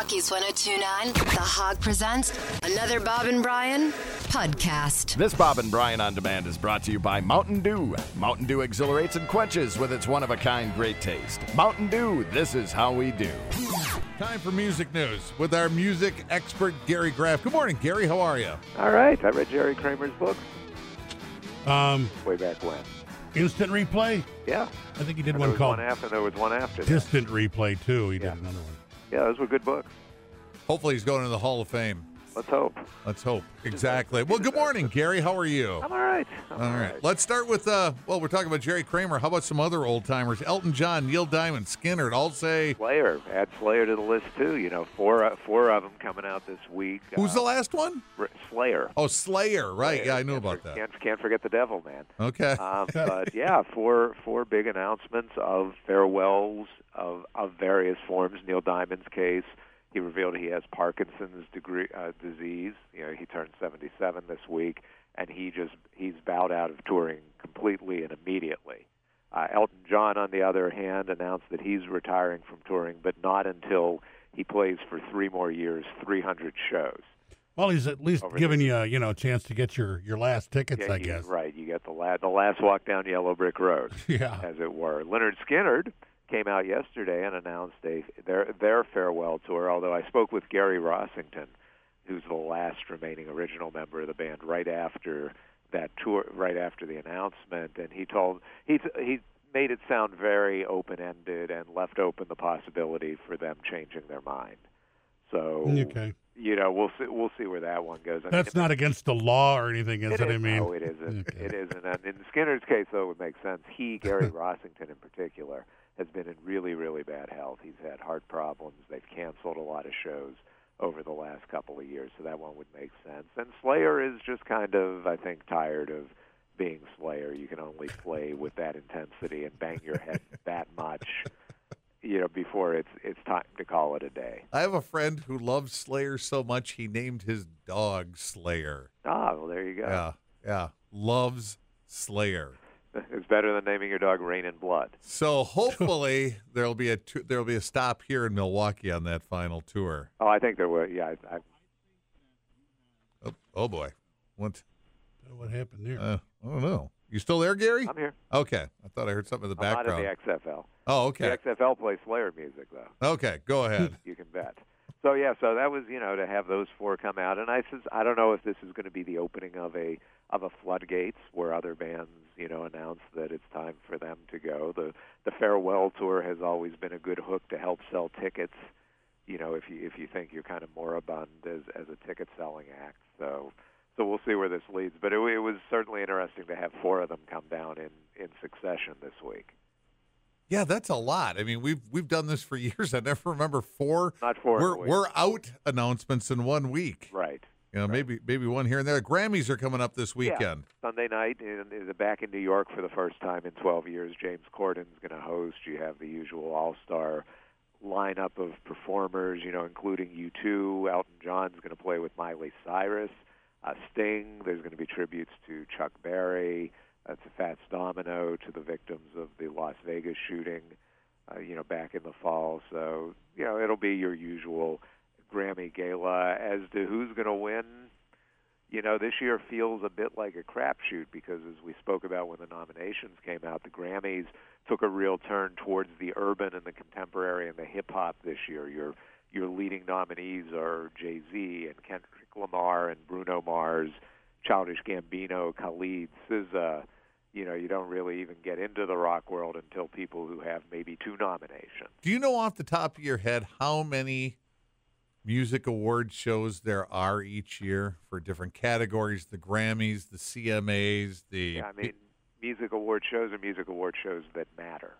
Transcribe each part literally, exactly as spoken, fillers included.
Milwaukee's one oh two point nine, The Hog presents another Bob and Brian podcast. This Bob and Brian On Demand is brought to you by Mountain Dew. Mountain Dew exhilarates and quenches with its one-of-a-kind great taste. Mountain Dew, this is how we do. Time for music news with our music expert, Gary Graff. Good morning, Gary. How are you? All right. I read Jerry Kramer's book Um, way back when. Instant replay? Yeah. I think he did And one there was called one after. There was one after that. Distant Replay, too. He Yeah. did another one. Yeah, those were good books. Hopefully he's going to the Hall of Fame. Let's hope. Let's hope. Exactly. Well, good morning, Gary. How are you? I'm all right. I'm All right. Let's start with, uh, well, we're talking about Jerry Kramer. How about some other old-timers? Elton John, Neil Diamond, Skinner. I'll say. Slayer. Add Slayer to the list, too. You know, four uh, four of them coming out this week. Who's uh, the last one? R- Slayer. Oh, Slayer. Right. Slayer. Yeah, I knew Can't about for- that. Can't, can't forget the devil, man. Okay. Um, but, yeah, four four big announcements of farewells of, of various forms. Neil Diamond's case. He revealed he has Parkinson's degree, uh, disease. You know, he turned seventy-seven this week, and he just he's bowed out of touring completely and immediately. Uh, Elton John, on the other hand, announced that he's retiring from touring, but not until he plays for three more years, three hundred shows. Well, he's at least Over giving the- you, you know, a chance to get your, your last tickets, Yeah, I you- guess. Right, you get the last, the last walk down Yellow Brick Road, Yeah. as it were. Leonard Skinner came out yesterday and announced a, their their farewell tour, although I spoke with Gary Rossington, who's the last remaining original member of the band, right after that tour, right after the announcement, and he told he he made it sound very open-ended and left open the possibility for them changing their mind. So, Okay. you know, we'll see we'll see where that one goes. I That's mean, not against the law or anything, is it? it is, I mean, no, it isn't. Okay. It isn't. And in Skinner's case, though, it would make sense. He, Gary Rossington in particular, has been in really, really bad health. He's had heart problems. They've canceled a lot of shows over the last couple of years, so that one would make sense. And Slayer is just kind of, I think, tired of being Slayer. You can only play with that intensity and bang your head that much, you know, before it's it's time to call it a day. I have a friend who loves Slayer so much he named his dog Slayer. Ah, well, there you go. Yeah, yeah. Loves Slayer. It's better than naming your dog Rain and Blood. So hopefully there'll be a tu- there'll be a stop here in Milwaukee on that final tour. Oh, I think there will. Yeah, I, I, Oh, oh boy, what? What happened there? Uh, I don't know. You still there, Gary? I'm here. Okay, I thought I heard something in the I'm background. not in the X F L. Oh, The okay, X F L plays Slayer music, though. okay. Go ahead. You can bet. So yeah, so that was, you know, to have those four come out, and I says I don't know if this is going to be the opening of a of a floodgates where other bands, you know, announce that it's time for them to go. The the farewell tour has always been a good hook to help sell tickets. You know, if you if you think you're kind of moribund as as a ticket selling act. So so we'll see where this leads. But it, it was certainly interesting to have four of them come down in in succession this week. Yeah, that's a lot. I mean, we've we've done this for years. I never remember four. Not four in a We're week. we're out announcements in one week. Right. You know, Right. maybe maybe one here and there. Grammys are coming up this Yeah. weekend. Sunday night, and is back in New York for the first time in twelve years. James Corden's going to host. You have the usual all-star lineup of performers, you know, including U two. Elton John's going to play with Miley Cyrus. Uh, Sting. There's going to be tributes to Chuck Berry, uh, to Fats Domino, to the victims of the Las Vegas shooting, uh, you know, back in the fall. So, you know, it'll be your usual Grammy gala. As to who's going to win, you know, this year feels a bit like a crapshoot because, as we spoke about when the nominations came out, the Grammys took a real turn towards the urban and the contemporary and the hip-hop this year. Your your leading nominees are Jay-Z and Kendrick Lamar and Bruno Mars, Childish Gambino, Khalid, S Z A. You know, you don't really even get into the rock world until people who have maybe two nominations. Do you know off the top of your head how many music award shows there are each year for different categories? The Grammys, the C M As, the Yeah, I mean, music award shows are music award shows that matter.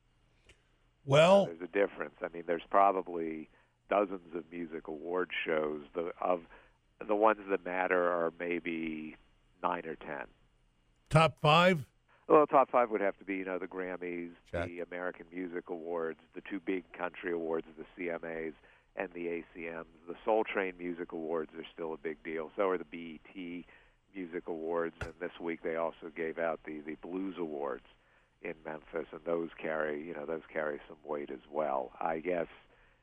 Well, There's a difference. I mean, there's probably dozens of music award shows. The of the ones that matter are maybe nine or ten. top five? Well, top five would have to be, you know, the Grammys, Check. the American Music Awards, the two big country awards, the C M As, and the A C Ms. The Soul Train Music Awards are still a big deal. So are the B E T Music Awards, and this week they also gave out the, the Blues Awards in Memphis, and those carry, you know, those carry some weight as well. I guess,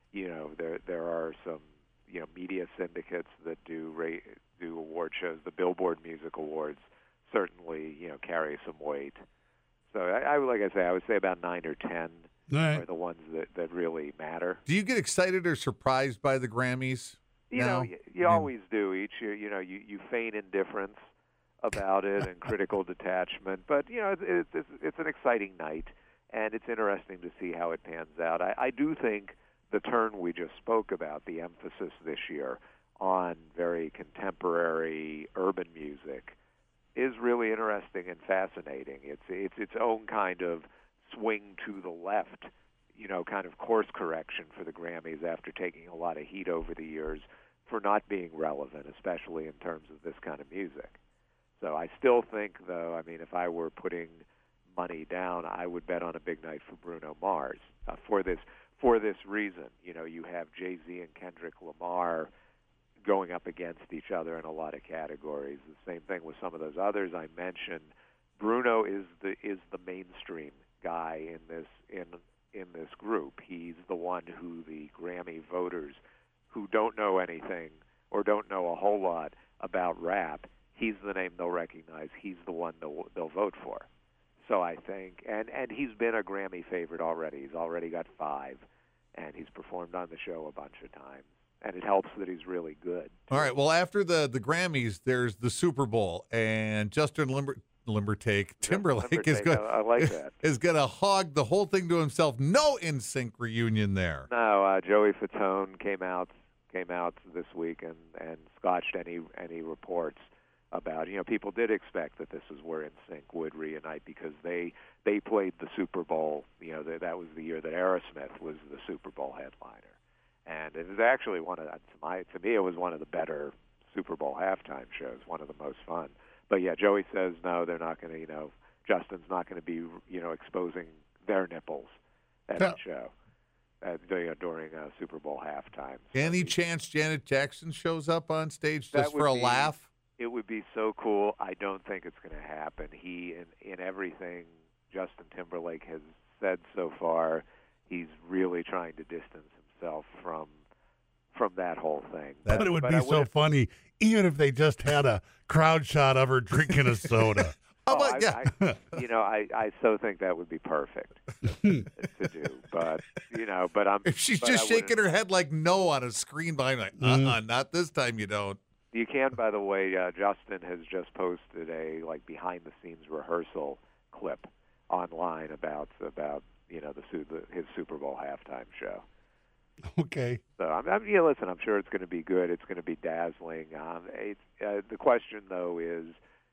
you know, there there are some, you know, media syndicates that do ra- do award shows. The Billboard Music Awards certainly, you know, carry some weight. So I, I like I say, I would say about nine or ten All right. are the ones that, that really matter. Do you get excited or surprised by the Grammys? You now? know, you, you I mean- always do each year. You know, you, you feign indifference about it and critical detachment, but you know, it's, it's it's an exciting night, and it's interesting to see how it pans out. I, I do think the turn we just spoke about, the emphasis this year on very contemporary urban music, is really interesting and fascinating. It's it's its own kind of swing to the left, you know, kind of course correction for the Grammys after taking a lot of heat over the years for not being relevant, especially in terms of this kind of music. So I still think, though, I mean, if I were putting money down, I would bet on a big night for Bruno Mars uh, for this for this reason. You know, you have Jay-Z and Kendrick Lamar going up against each other in a lot of categories. The same thing with some of those others I mentioned. Bruno is the is the mainstream guy in this in in this group. He's the one who the Grammy voters who don't know anything or don't know a whole lot about rap, he's the name they'll recognize. He's the one they'll, they'll vote for. So I think, and, and he's been a Grammy favorite already. He's already got five, and he's performed on the show a bunch of times. And it helps that he's really good. All right. Well, after the, the Grammys, there's the Super Bowl, and Justin Limber, Limbertake Timberlake is Timberlake, going I, I like that. is going to hog the whole thing to himself. No N Sync reunion there. No, uh, Joey Fatone came out came out this week and, and scotched any any reports about, you know, people did expect that this is where N Sync would reunite because they they played the Super Bowl. You know, that was the year that Aerosmith was the Super Bowl headliner, and it was actually one of to my to me it was one of the better Super Bowl halftime shows, one of the most fun. But yeah, Joey says no, they're not going to. You know, Justin's not going to be, you know, exposing their nipples at Yeah. the show uh, during during uh, Super Bowl halftime. So Any he- chance Janet Jackson shows up on stage That just would for a be- laugh? It would be so cool. I don't think it's going to happen. He, in, in everything Justin Timberlake has said so far, he's really trying to distance himself from from that whole thing. But it would but be I so would- funny, even if they just had a crowd shot of her drinking a soda. How Oh, about, I, yeah. I, you know, I, I so think that would be perfect to do. But you know, but I'm. If she's but just I shaking wouldn't- her head like no on a screen behind, like, uh-uh, Mhm. not this time you don't. You can, by the way, uh, Justin has just posted a like behind the scenes rehearsal clip online about about you know the, su- the his Super Bowl halftime show. Okay. So I'm, I'm yeah, listen, I'm sure it's going to be good. It's going to be dazzling. Um, it's, uh, the question though is,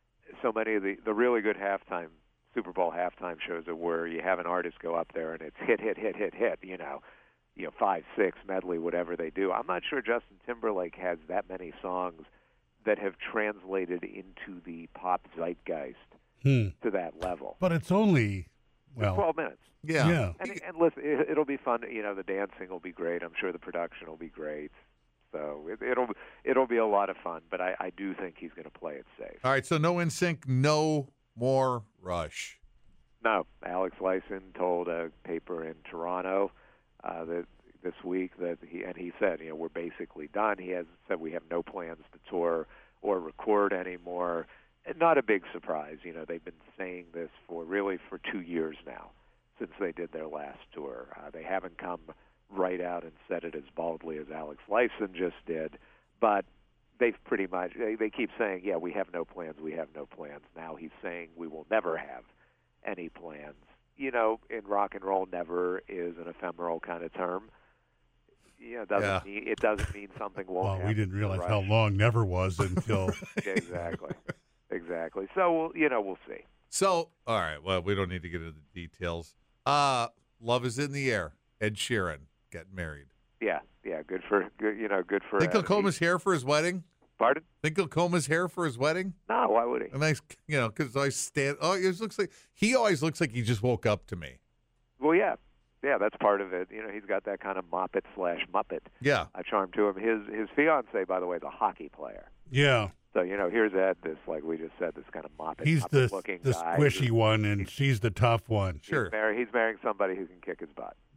so many of the the really good halftime Super Bowl halftime shows are where you have an artist go up there and it's hit, hit, hit, hit, hit. You know. You know, five, six, medley, whatever they do. I'm not sure Justin Timberlake has that many songs that have translated into the pop zeitgeist Hmm. to that level. But it's only, It's well, twelve minutes. Yeah. yeah. And, and listen, it, it'll be fun. You know, the dancing will be great. I'm sure the production will be great. So it, it'll it'll be a lot of fun. But I, I do think he's going to play it safe. All right, so no N Sync, no more Rush. No, Alex Lyson told a paper in Toronto uh, that this week that he and he said, you know, we're basically done. He has said we have no plans to tour or record anymore. And not a big surprise, you know. They've been saying this for really for two years now, since they did their last tour. Uh, they haven't come right out and said it as boldly as Alex Lifeson just did, but they've pretty much they, they keep saying, yeah, we have no plans, we have no plans. Now he's saying we will never have any plans. You know, in rock and roll, never is an ephemeral kind of term. You know, it doesn't Yeah. mean it doesn't mean something won't Well, happen. we didn't to realize Rush. how long never was until. Yeah, exactly, exactly. So we'll, you know, we'll see. So, all right, well, we don't need to get into the details. Uh, Love is in the air. Ed Sheeran getting married. Yeah, yeah. Good for good. You know, good for. Think he'll uh, comb his hair for his wedding? Pardon? Think he'll comb his hair for his wedding? No, why would he? A nice, you know, because I stand. Oh, it looks like he always looks like he just woke up to me. Well, yeah, yeah. That's part of it. You know, he's got that kind of Moppet slash Muppet Yeah. uh, charm to him. His his fiance, by the way, is a hockey player. Yeah. So you know, here's Ed, this like we just said, this kind of Moppet, He's the, looking the guy. squishy who's- one, and she's the tough one. Sure. He's, marry, he's marrying somebody who can kick his butt. Yeah.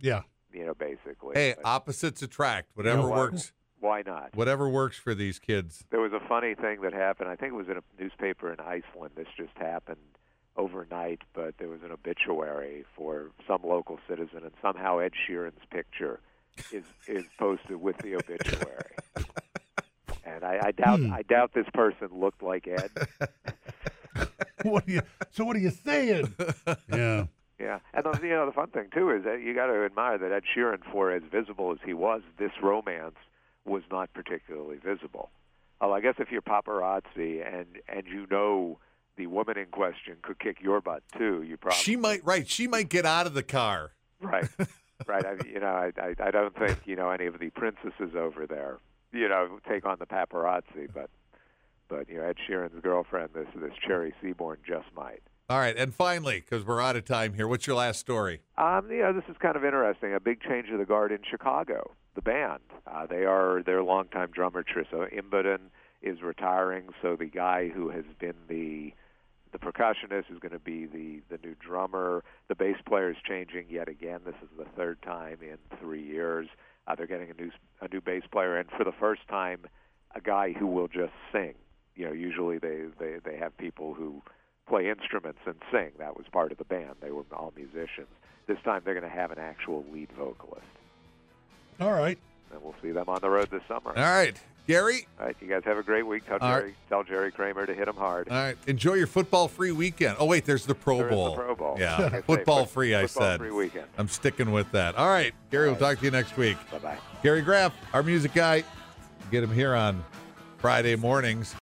you know, basically. Hey, But opposites attract. Whatever You know what? works. why not? Whatever works for these kids. There was a funny thing that happened. I think it was in a newspaper in Iceland. This just happened overnight, but there was an obituary for some local citizen, and somehow Ed Sheeran's picture is is posted with the obituary. And I, I doubt Hmm. I doubt this person looked like Ed. What are you? So what are you saying? Yeah. Yeah, and the, you know the fun thing too is that you got to admire that Ed Sheeran, for as visible as he was, this romance was not particularly visible. Well, I guess if you're paparazzi and and you know the woman in question could kick your butt too, you probably She might, right? She might get out of the car. right, right. I, you know, I, I I don't think you know any of the princesses over there, you know, take on the paparazzi, but but you know Ed Sheeran's girlfriend, this this Cherry Seaborn, just might. All right, and finally, because we're out of time here, what's your last story? Um, you know, this is kind of interesting. A big change of the guard in Chicago. The band, uh, they are their longtime drummer Trissa Imboden is retiring, so the guy who has been the the percussionist is going to be the the new drummer. The bass player is changing yet again. This is the third time in three years. Uh, they're getting a new a new bass player, and for the first time, a guy who will just sing. You know, usually they they they have people who play instruments and sing. That was part of the band. They were all musicians. This time they're going to have an actual lead vocalist. All right. And we'll see them on the road this summer. All right, Gary. All right, you guys have a great week. Tell All Jerry, right. tell Jerry Kramer to hit him hard. All right, enjoy your football-free weekend. Oh, wait, there's the Pro There is the Bowl. Pro Bowl. Yeah, Like I say, football-free, I football said. free weekend. I'm sticking with that. All right, Gary, All we'll right. talk to you next week. Bye-bye. Gary Graff, our music guy. Get him here on Friday mornings.